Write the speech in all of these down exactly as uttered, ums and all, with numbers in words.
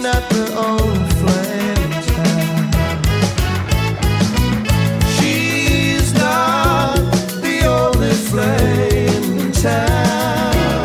not the only flame in town. She's not the only flame in town.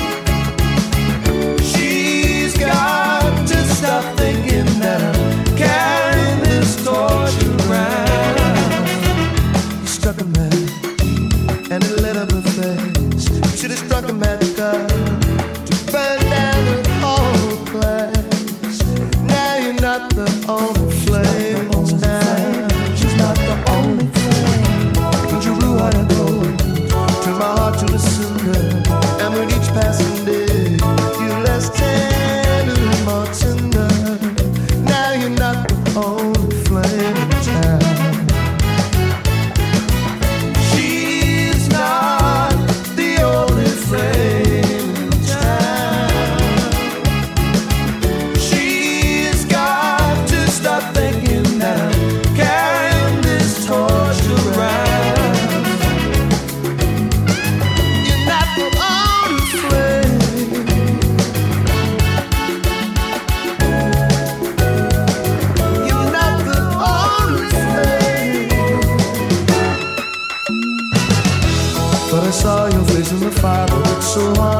She's got to stop thinking that I'm carrying this torch around. You struck a match and it lit up her face. You should have struck a match, girl, to burn down the whole place. Now you're not the only flame in town. She's not the only flame. But you rule how to go, turn my heart to a cinder. And with each passing day, you less tender and more tender. Now you're not the only flame in town. She's not the only flame in town. She's got to stop thinking that I'm carrying this torch around. You're not the only flame. You're not the only flame. But I saw your face in the fire, but it's so hard